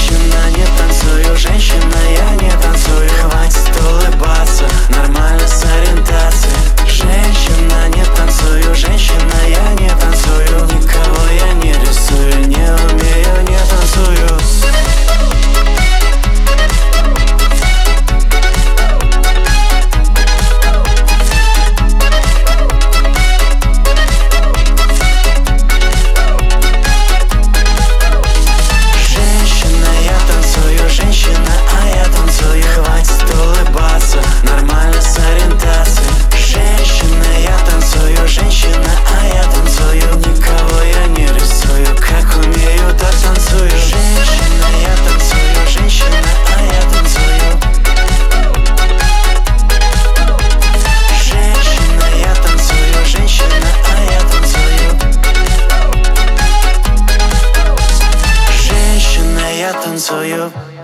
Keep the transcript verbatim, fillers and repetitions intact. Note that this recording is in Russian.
Женщина, не танцую, женщина, я не танцую. Хватит улыбаться, нормально с ориентацией. Женщина, не танцую, женщина, я не танцую. Никого я не рисую, не умею, не танцую. Женщина, а я танцую. Хватит улыбаться, нормально с ориентацией. Женщина, я танцую, женщина, а я танцую. Никого я не рисую, как умею, так танцую. Женщина, я танцую, женщина, а я танцую. Женщина, я танцую, женщина, а я танцую. Женщина, я танцую.